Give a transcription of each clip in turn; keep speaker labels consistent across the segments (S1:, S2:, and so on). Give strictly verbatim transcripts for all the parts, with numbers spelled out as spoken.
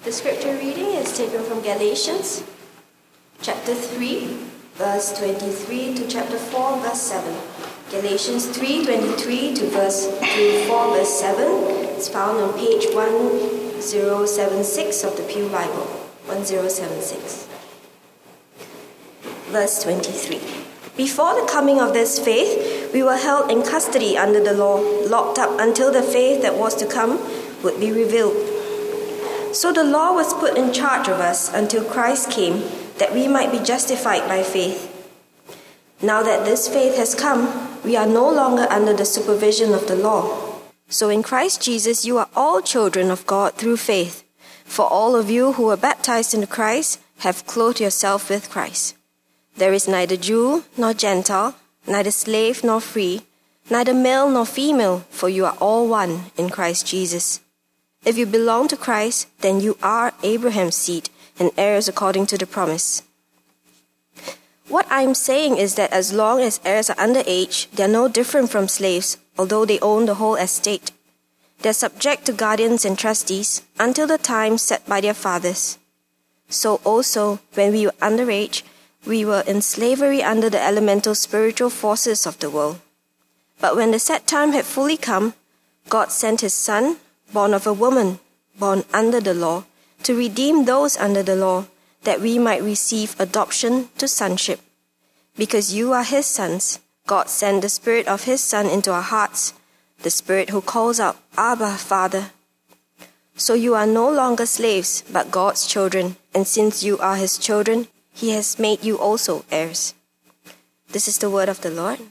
S1: The scripture reading is taken from Galatians chapter three, verse twenty-three to chapter four, verse seven. Galatians three twenty-three to verse to four, verse seven. It's found on page one zero seven six of the Pew Bible. one zero seven six. Verse twenty-three. Before the coming of this faith, we were held in custody under the law, locked up until the faith that was to come would be revealed. So the law was put in charge of us until Christ came, that we might be justified by faith. Now that this faith has come, we are no longer under the supervision of the law. So in Christ Jesus, you are all children of God through faith. For all of you who were baptized into Christ have clothed yourself with Christ. There is neither Jew nor Gentile, neither slave nor free, neither male nor female, for you are all one in Christ Jesus. If you belong to Christ, then you are Abraham's seed and heirs according to the promise. What I am saying is that as long as heirs are underage, they are no different from slaves, although they own the whole estate. They are subject to guardians and trustees until the time set by their fathers. So also, when we were underage, we were in slavery under the elemental spiritual forces of the world. But when the set time had fully come, God sent his Son, born of a woman, born under the law, to redeem those under the law, that we might receive adoption to sonship. Because you are his sons, God sent the Spirit of his Son into our hearts, the Spirit who calls out, Abba, Father. So you are no longer slaves, but God's children, and since you are his children, he has made you also heirs. This is the word of the Lord.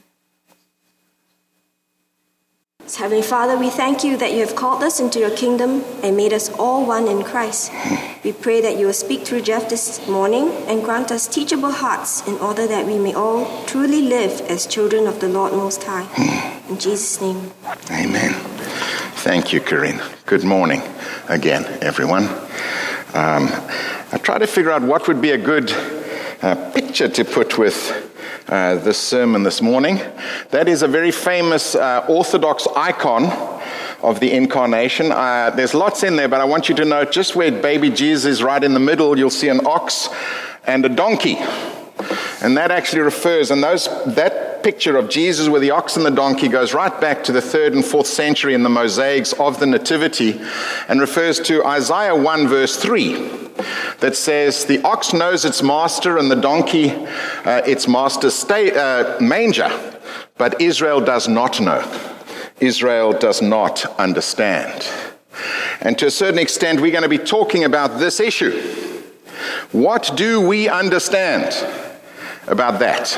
S1: Heavenly Father, we thank you that you have called us into your kingdom and made us all one in Christ. We pray that you will speak through Jeff this morning and grant us teachable hearts in order that we may all truly live as children of the Lord Most High. In Jesus' name.
S2: Amen. Thank you, Corinne. Good morning again, everyone. Um, I tried to figure out what would be a good uh, picture to put with uh, this sermon this morning. That is a very famous uh, Orthodox icon of the incarnation. Uh, there's lots in there, but I want you to note just where baby Jesus is right in the middle, you'll see an ox and a donkey. And that actually refers, and those that picture of Jesus with the ox and the donkey goes right back to the third and fourth century in the mosaics of the Nativity and refers to Isaiah one verse three that says, the ox knows its master and the donkey uh, its master's sta- uh, manger, but Israel does not know. Israel does not understand. And to a certain extent, we're going to be talking about this issue. What do we understand about that?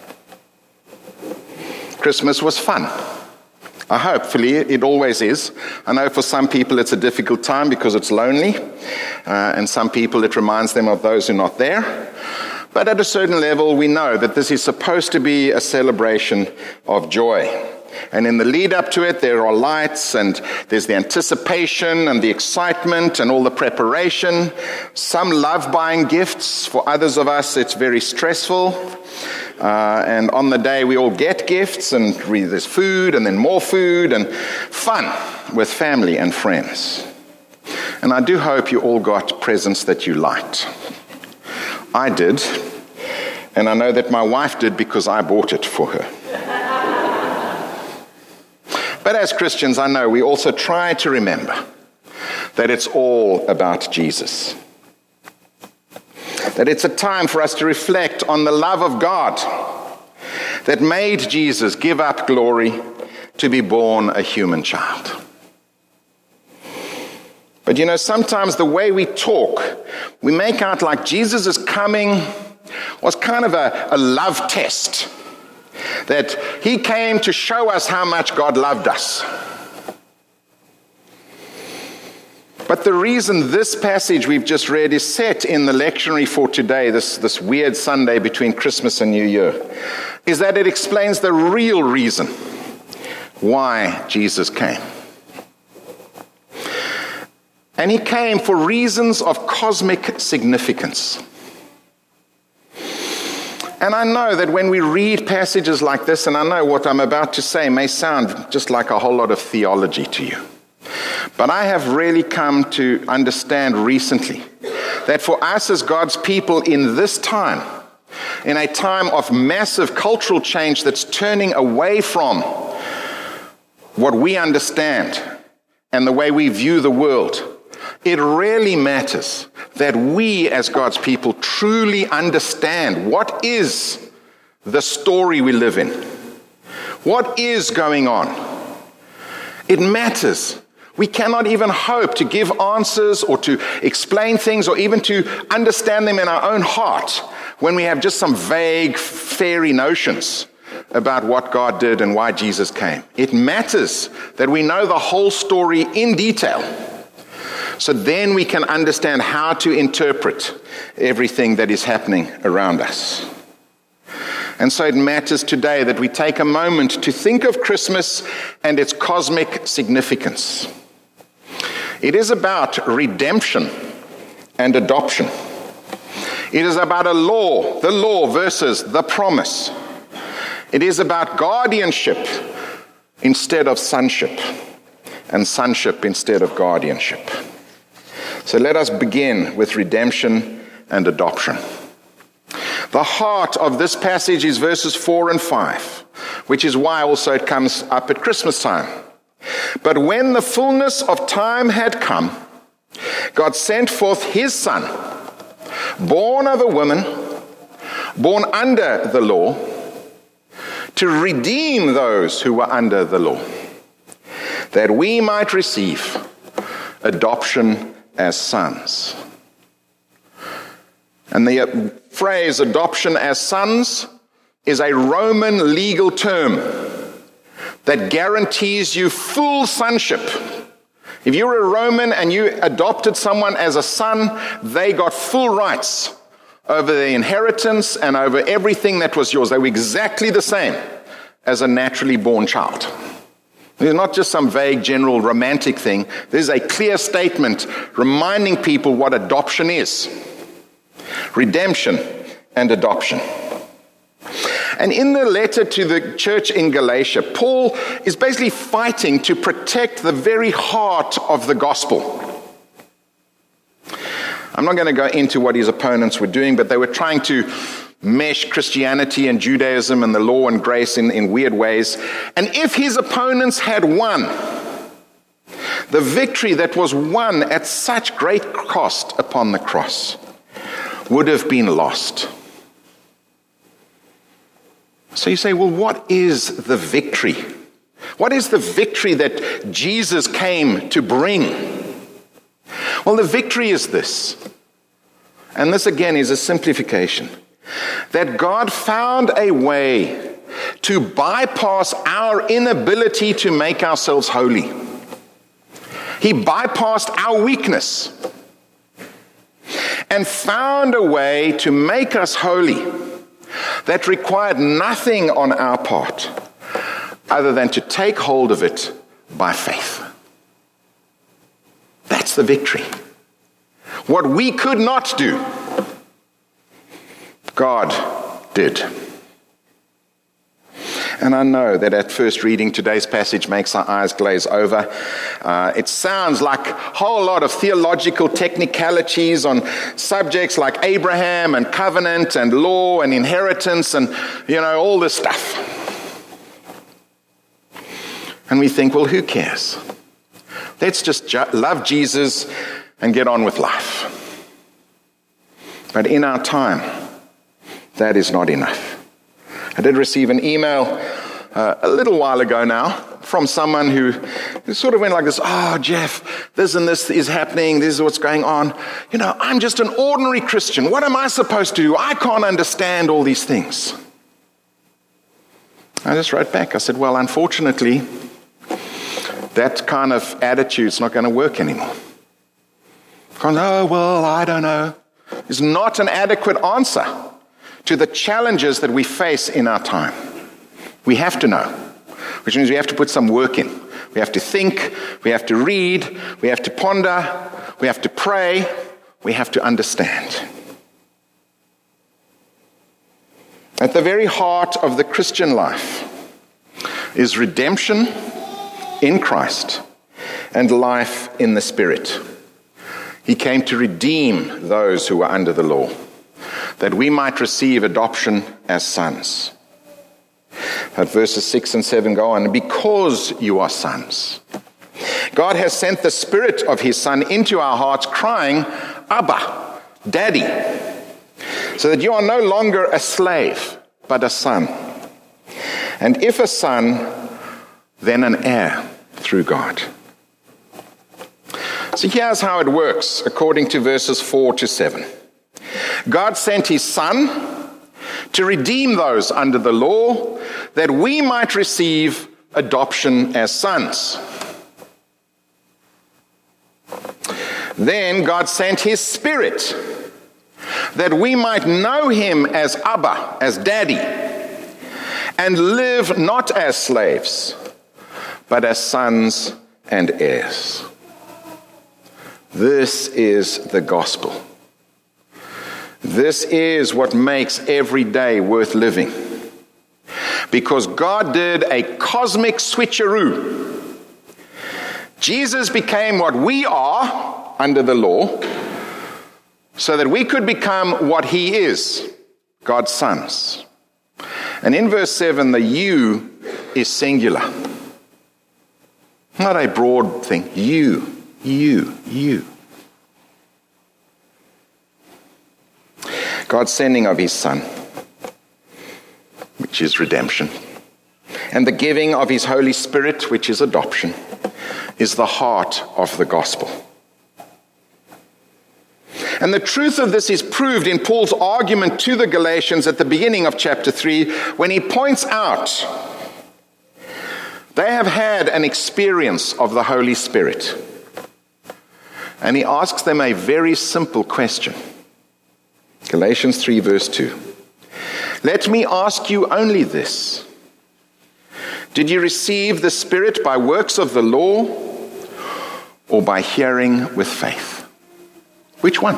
S2: Christmas was fun. Uh, hopefully, it always is. I know for some people it's a difficult time because it's lonely, uh, and some people it reminds them of those who are not there. But at a certain level, we know that this is supposed to be a celebration of joy. And in the lead up to it, there are lights, and there's the anticipation and the excitement and all the preparation. Some love buying gifts. For others of us, it's very stressful. Uh, and on the day, we all get gifts, and there's food, and then more food, and fun with family and friends. And I do hope you all got presents that you liked. I did, and I know that my wife did because I bought it for her. But as Christians, I know we also try to remember that it's all about Jesus. That it's a time for us to reflect on the love of God that made Jesus give up glory to be born a human child. But you know, sometimes the way we talk, we make out like Jesus' coming was kind of a, a love test. That he came to show us how much God loved us. But the reason this passage we've just read is set in the lectionary for today, this, this weird Sunday between Christmas and New Year, is that it explains the real reason why Jesus came. And he came for reasons of cosmic significance. And I know that when we read passages like this, and I know what I'm about to say may sound just like a whole lot of theology to you, But I have really come to understand recently that for us as God's people in this time, in a time of massive cultural change that's turning away from what we understand and the way we view the world, it really matters that we as God's people truly understand what is the story we live in. What is going on? It matters. We cannot even hope to give answers or to explain things or even to understand them in our own heart when we have just some vague, fairy notions about what God did and why Jesus came. It matters that we know the whole story in detail, so then we can understand how to interpret everything that is happening around us. And so it matters today that we take a moment to think of Christmas and its cosmic significance. It is about redemption and adoption. It is about a law, the law versus the promise. It is about guardianship instead of sonship, and sonship instead of guardianship. So let us begin with redemption and adoption. The heart of this passage is verses four and five, which is why also it comes up at Christmas time. But when the fullness of time had come, God sent forth his Son, born of a woman, born under the law, to redeem those who were under the law, that we might receive adoption as sons. And the phrase adoption as sons is a Roman legal term that guarantees you full sonship. If you were a Roman and you adopted someone as a son, they got full rights over the inheritance and over everything that was yours. They were exactly the same as a naturally born child. It's not just some vague general romantic thing. There's a clear statement reminding people what adoption is. Redemption and adoption. And in the letter to the church in Galatia, Paul is basically fighting to protect the very heart of the gospel. I'm not going to go into what his opponents were doing, but they were trying to mesh Christianity and Judaism and the law and grace in, in weird ways. And if his opponents had won, the victory that was won at such great cost upon the cross would have been lost. So you say, well, what is the victory? What is the victory that Jesus came to bring? Well, the victory is this, and this again is a simplification, that God found a way to bypass our inability to make ourselves holy. He bypassed our weakness and found a way to make us holy that required nothing on our part other than to take hold of it by faith. That's the victory. What we could not do, God did. And I know that at first reading today's passage makes our eyes glaze over. Uh, it sounds like a whole lot of theological technicalities on subjects like Abraham and covenant and law and inheritance and, you know, all this stuff. And we think, well, who cares? Let's just ju- love Jesus and get on with life. But in our time, that is not enough. I did receive an email uh, a little while ago now from someone who sort of went like this, oh, Jeff, this and this is happening, this is what's going on. You know, I'm just an ordinary Christian. What am I supposed to do? I can't understand all these things. I just wrote back. I said, well, unfortunately, that kind of attitude's not going to work anymore. Because, oh, well, I don't know. It's not an adequate answer to the challenges that we face in our time. We have to know, which means we have to put some work in. We have to think, we have to read, we have to ponder, we have to pray, we have to understand. At the very heart of the Christian life is redemption in Christ and life in the Spirit. He came to redeem those who were under the law, that we might receive adoption as sons. But verses six and seven go on, because you are sons, God has sent the Spirit of his Son into our hearts, crying, Abba, Daddy, so that you are no longer a slave, but a son. And if a son, then an heir through God. So here's how it works, according to verses four to seven. God sent his Son to redeem those under the law, that we might receive adoption as sons. Then God sent his Spirit, that we might know him as Abba, as Daddy, and live not as slaves, but as sons and heirs. This is the gospel. This is what makes every day worth living. Because God did a cosmic switcheroo. Jesus became what we are under the law, so that we could become what he is, God's sons. And in verse seven, the you is singular. Not a broad thing. You, you, you. God's sending of his Son, which is redemption, and the giving of his Holy Spirit, which is adoption, is the heart of the gospel. And the truth of this is proved in Paul's argument to the Galatians at the beginning of chapter three, when he points out they have had an experience of the Holy Spirit. And he asks them a very simple question. Galatians three verse two. Let me ask you only this. Did you receive the Spirit by works of the law or by hearing with faith? Which one?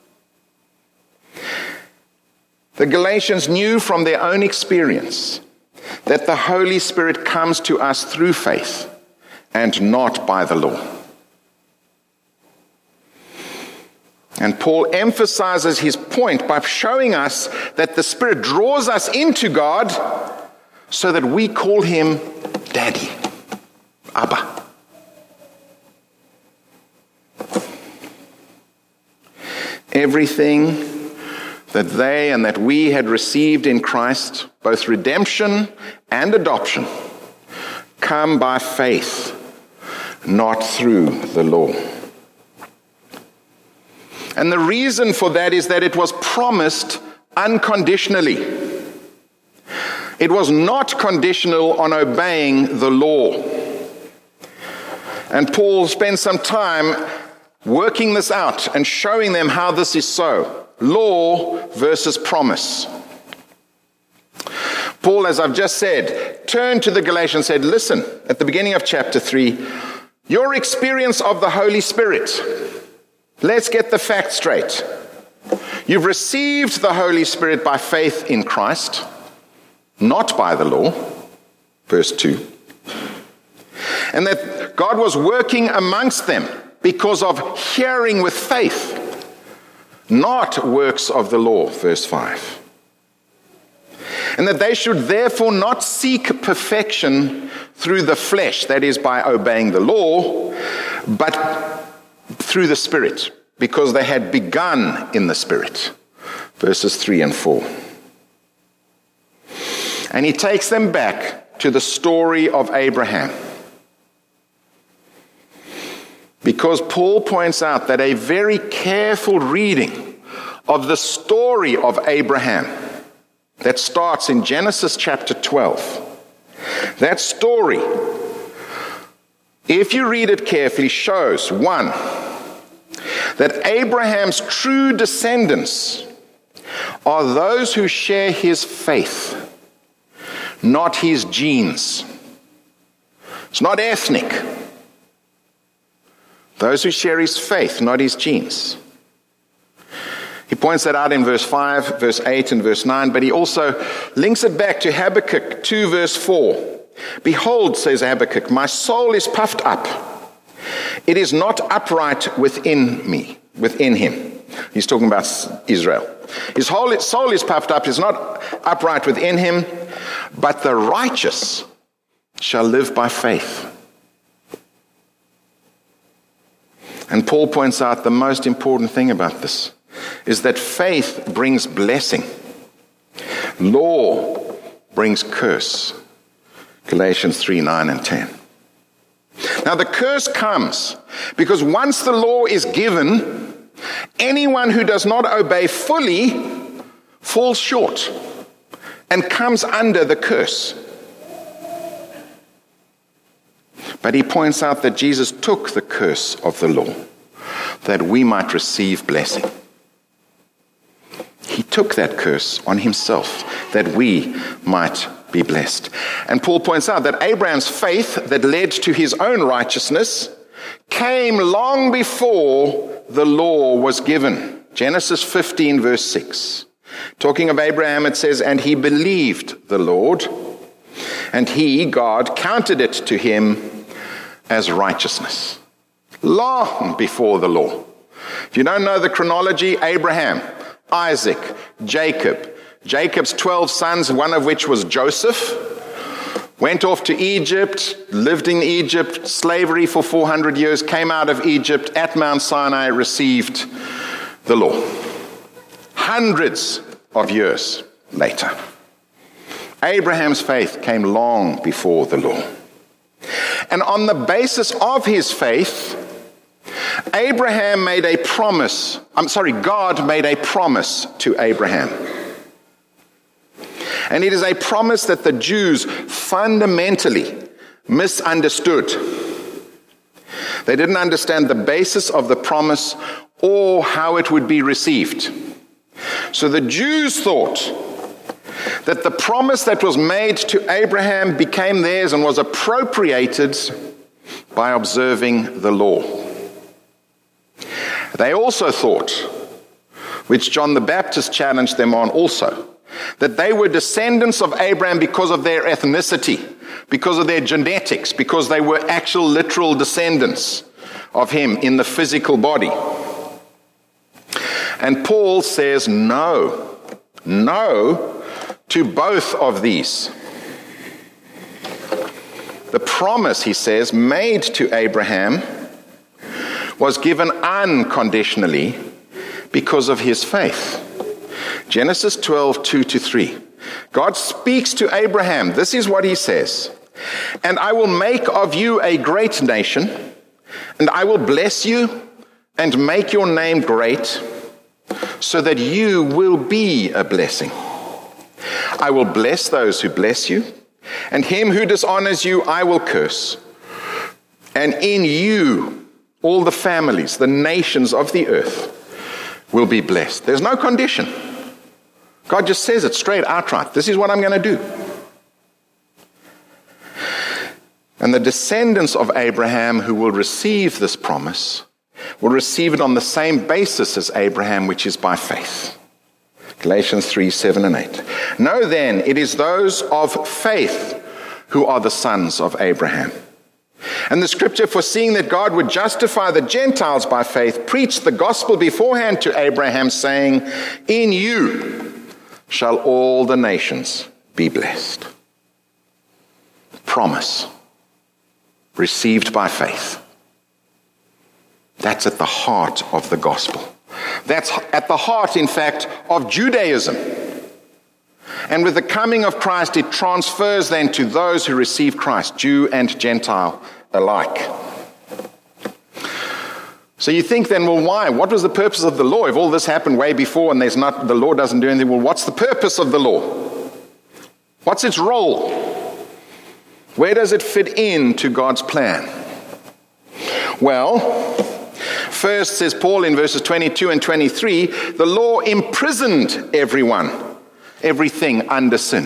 S2: The Galatians knew from their own experience that the Holy Spirit comes to us through faith and not by the law. And Paul emphasizes his point by showing us that the Spirit draws us into God so that we call him Daddy, Abba. Everything that they and that we had received in Christ, both redemption and adoption, come by faith, not through the law. And the reason for that is that it was promised unconditionally. It was not conditional on obeying the law. And Paul spends some time working this out and showing them how this is so. Law versus promise. Paul, as I've just said, turned to the Galatians and said, listen, at the beginning of chapter three, your experience of the Holy Spirit, let's get the facts straight. You've received the Holy Spirit by faith in Christ, not by the law, verse two. And that God was working amongst them because of hearing with faith, not works of the law, verse five. And that they should therefore not seek perfection through the flesh, that is by obeying the law, but through the Spirit, because they had begun in the Spirit, verses three and four. And he takes them back to the story of Abraham. Because Paul points out that a very careful reading of the story of Abraham that starts in Genesis chapter twelve, that story, if you read it carefully, shows, one, that Abraham's true descendants are those who share his faith, not his genes. It's not ethnic. Those who share his faith, not his genes. He points that out in verse five, verse eight, and verse nine, but he also links it back to Habakkuk two, verse four. Behold, says Habakkuk, my soul is puffed up, It is not upright within me, within him. He's talking about Israel. His whole soul is puffed up, is not upright within him, but the righteous shall live by faith. And Paul points out the most important thing about this is that faith brings blessing. Law brings curse. Galatians three, nine and ten. Now the curse comes because once the law is given, anyone who does not obey fully falls short and comes under the curse. But he points out that Jesus took the curse of the law that we might receive blessing. He took that curse on himself that we might be blessed. And Paul points out that Abraham's faith that led to his own righteousness came long before the law was given. Genesis fifteen verse six. Talking of Abraham, it says, and he believed the Lord, and he, God, counted it to him as righteousness. Long before the law. If you don't know the chronology, Abraham, Isaac, Jacob, Jacob's twelve sons, one of which was Joseph, went off to Egypt, lived in Egypt, slavery for four hundred years, came out of Egypt, at Mount Sinai received the law. Hundreds of years later. Abraham's faith came long before the law. And on the basis of his faith, Abraham made a promise. I'm sorry, God made a promise to Abraham. And it is a promise that the Jews fundamentally misunderstood. They didn't understand the basis of the promise or how it would be received. So the Jews thought that the promise that was made to Abraham became theirs and was appropriated by observing the law. They also thought, which John the Baptist challenged them on also, that they were descendants of Abraham because of their ethnicity, because of their genetics, because they were actual literal descendants of him in the physical body. And Paul says no, no to both of these. The promise, he says, made to Abraham was given unconditionally because of his faith. Genesis twelve, two to three. God speaks to Abraham. This is what he says. And I will make of you a great nation, and I will bless you and make your name great, so that you will be a blessing. I will bless those who bless you, and him who dishonors you I will curse. And in you all the families, the nations of the earth will be blessed. There's no condition. God just says it straight outright. This is what I'm going to do. And the descendants of Abraham who will receive this promise will receive it on the same basis as Abraham, which is by faith. Galatians three, seven and eight. Know then, it is those of faith who are the sons of Abraham. And the scripture, foreseeing that God would justify the Gentiles by faith, preached the gospel beforehand to Abraham, saying, in you shall all the nations be blessed. Promise. Received by faith. That's at the heart of the gospel. That's at the heart, in fact, of Judaism. And with the coming of Christ, it transfers then to those who receive Christ, Jew and Gentile alike. So you think then, well, why? What was the purpose of the law? If all this happened way before and there's not, the law doesn't do anything, well, what's the purpose of the law? What's its role? Where does it fit into God's plan? Well, first, says Paul in verses twenty-two and twenty-three, the law imprisoned everyone, everything under sin.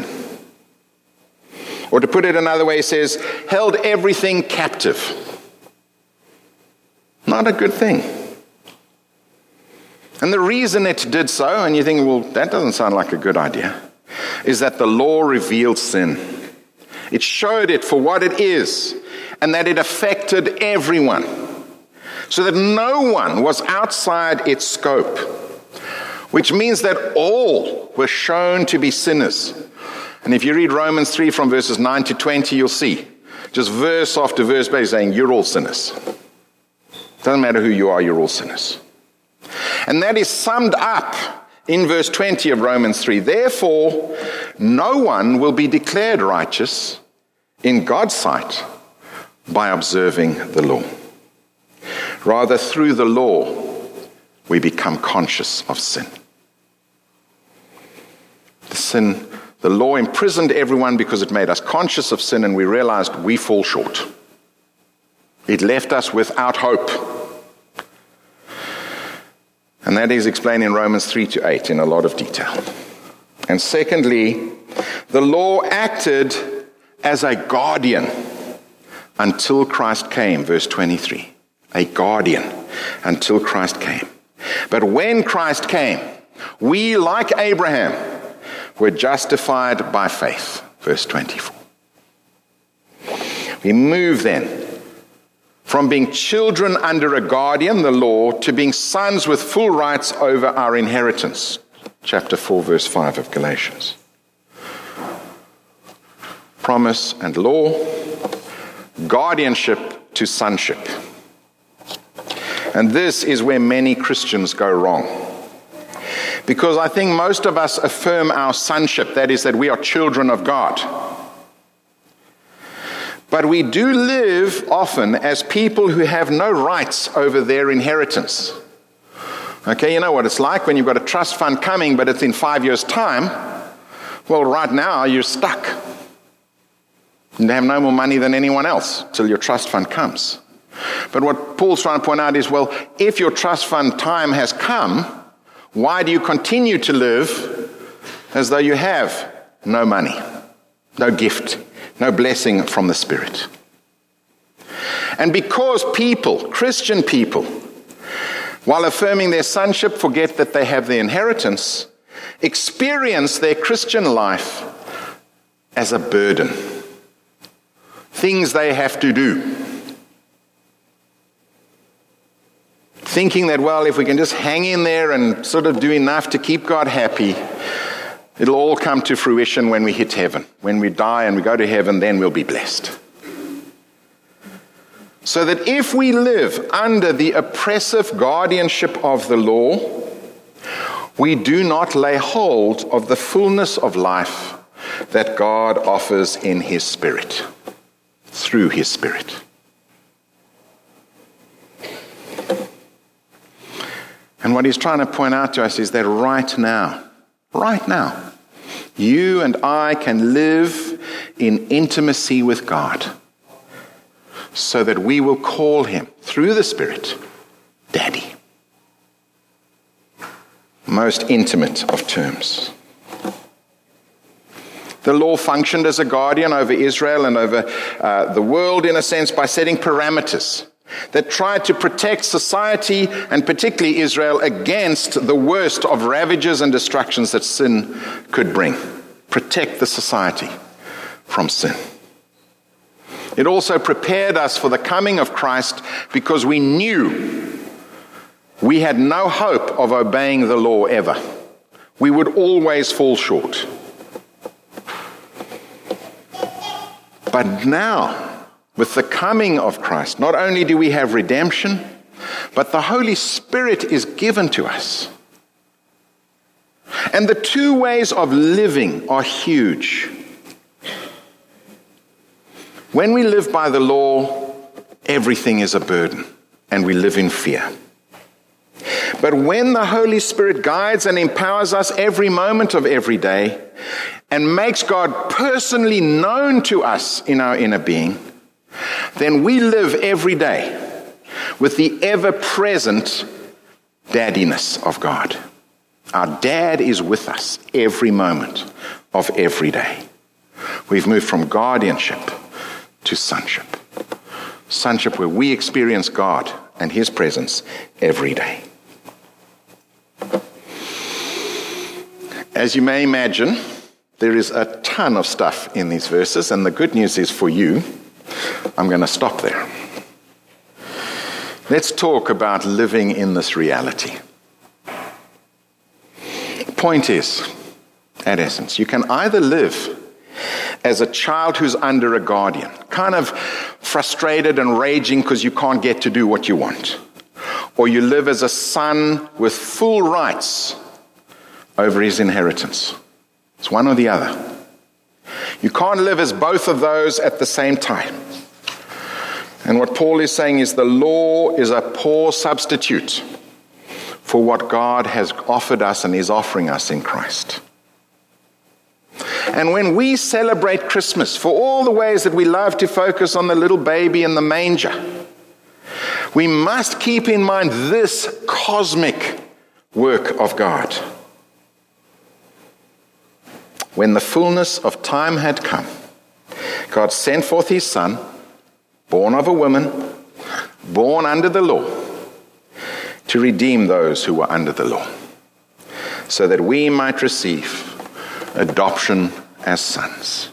S2: Or to put it another way, it says, held everything captive. Not a good thing. And the reason it did so, and you think, well, that doesn't sound like a good idea, is that the law revealed sin. It showed it for what it is, and that it affected everyone. so that no one was outside its scope, which means that all were shown to be sinners. And if you read Romans three from verses nine to twenty, you'll see just verse after verse basically saying, you're all sinners. Doesn't matter who you are, you're all sinners. And that is summed up in verse twenty of Romans three. Therefore, no one will be declared righteous in God's sight by observing the law. Rather, through the law, we become conscious of sin. The sin, the law imprisoned everyone because it made us conscious of sin, and we realized we fall short. It left us without hope. And that is explained in Romans three to eight in a lot of detail. And secondly, the law acted as a guardian until Christ came, verse twenty-three. A guardian until Christ came. But when Christ came, we, like Abraham, were justified by faith, verse twenty-four. We move then from being children under a guardian, the law, to being sons with full rights over our inheritance. Chapter four, verse five of Galatians. Promise and law, guardianship to sonship. And this is where many Christians go wrong. Because I think most of us affirm our sonship, that is, that we are children of God. But we do live often as people who have no rights over their inheritance. Okay, you know what it's like when you've got a trust fund coming, but it's in five years' time. Well, right now, you're stuck. You have no more money than anyone else till your trust fund comes. But what Paul's trying to point out is, well, if your trust fund time has come, why do you continue to live as though you have no money, no gift, no blessing from the Spirit? And because people, Christian people, while affirming their sonship, forget that they have their inheritance, experience their Christian life as a burden. Things they have to do. Thinking that, well, if we can just hang in there and sort of do enough to keep God happy, it'll all come to fruition when we hit heaven. When we die and we go to heaven, then we'll be blessed. So that if we live under the oppressive guardianship of the law, we do not lay hold of the fullness of life that God offers in His Spirit, through His Spirit. And what he's trying to point out to us is that right now, right now, you and I can live in intimacy with God so that we will call Him, through the Spirit, Daddy. Most intimate of terms. The law functioned as a guardian over Israel and over uh, the world, in a sense, by setting parameters that tried to protect society, and particularly Israel, against the worst of ravages and destructions that sin could bring. Protect the society from sin. It also prepared us for the coming of Christ because we knew we had no hope of obeying the law ever. We would always fall short. But now, with the coming of Christ, not only do we have redemption, but the Holy Spirit is given to us. And the two ways of living are huge. When we live by the law, everything is a burden, and we live in fear. But when the Holy Spirit guides and empowers us every moment of every day, and makes God personally known to us in our inner being, then we live every day with the ever-present daddiness of God. Our dad is with us every moment of every day. We've moved from guardianship to sonship. Sonship where we experience God and His presence every day. As you may imagine, there is a ton of stuff in these verses, and the good news is for you, I'm going to stop there. Let's talk about living in this reality. The point is, at essence, you can either live as a child who's under a guardian, kind of frustrated and raging because you can't get to do what you want, or you live as a son with full rights over his inheritance. It's one or the other. You can't live as both of those at the same time. And what Paul is saying is the law is a poor substitute for what God has offered us and is offering us in Christ. And when we celebrate Christmas, for all the ways that we love to focus on the little baby in the manger, we must keep in mind this cosmic work of God. When the fullness of time had come, God sent forth his Son, born of a woman, born under the law, to redeem those who were under the law, so that we might receive adoption as sons.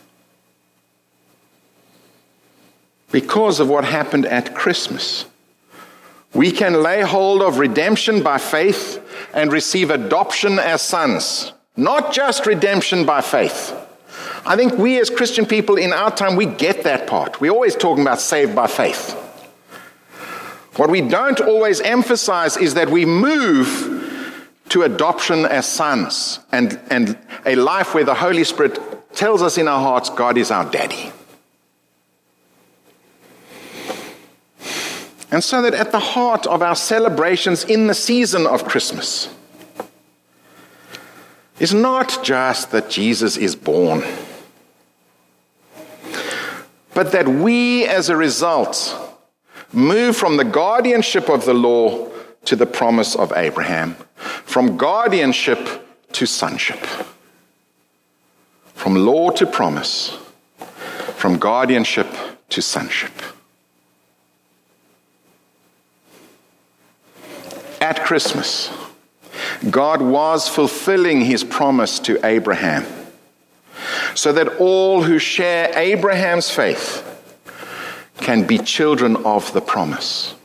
S2: Because of what happened at Christmas, we can lay hold of redemption by faith and receive adoption as sons. Not just redemption by faith. I think we as Christian people in our time, we get that part. We're always talking about saved by faith. What we don't always emphasize is that we move to adoption as sons and, and a life where the Holy Spirit tells us in our hearts, God is our daddy. And so that at the heart of our celebrations in the season of Christmas is not just that Jesus is born, but that we as a result move from the guardianship of the law to the promise of Abraham, from guardianship to sonship, from law to promise, from guardianship to sonship. At Christmas, God was fulfilling his promise to Abraham, so that all who share Abraham's faith can be children of the promise.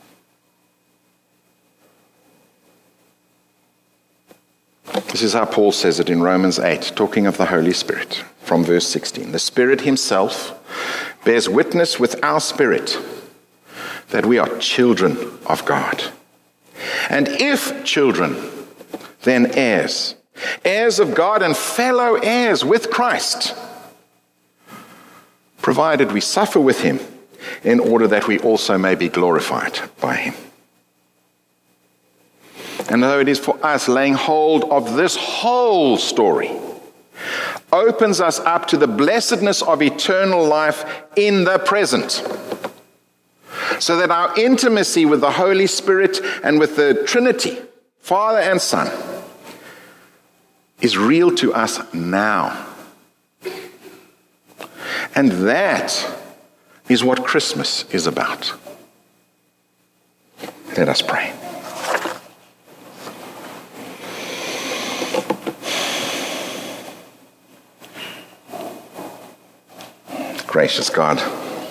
S2: This is how Paul says it in Romans eight, talking of the Holy Spirit, from verse sixteen. The Spirit himself bears witness with our spirit that we are children of God. And if children, then heirs, heirs of God and fellow heirs with Christ, provided we suffer with him in order that we also may be glorified by him. And though it is for us laying hold of this whole story, opens us up to the blessedness of eternal life in the present, so that our intimacy with the Holy Spirit and with the Trinity, Father and Son, is real to us now. And that is what Christmas is about. Let us pray. Gracious God,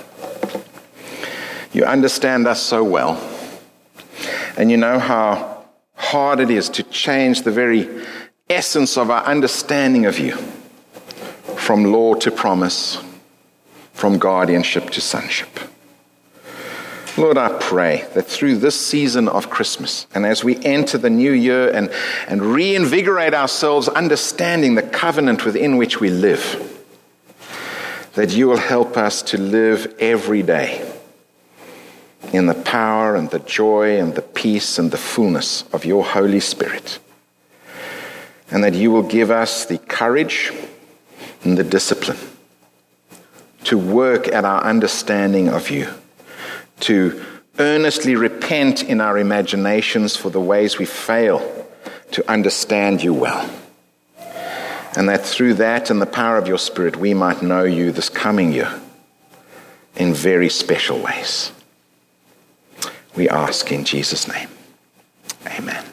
S2: you understand us so well, and you know how hard it is to change the very essence of our understanding of you, from law to promise, from guardianship to sonship. Lord, I pray that through this season of Christmas, and as we enter the new year and, and reinvigorate ourselves understanding the covenant within which we live, that you will help us to live every day in the power and the joy and the peace and the fullness of your Holy Spirit. And that you will give us the courage and the discipline to work at our understanding of you, to earnestly repent in our imaginations for the ways we fail to understand you well. And that through that and the power of your Spirit, we might know you this coming year in very special ways. We ask in Jesus' name. Amen.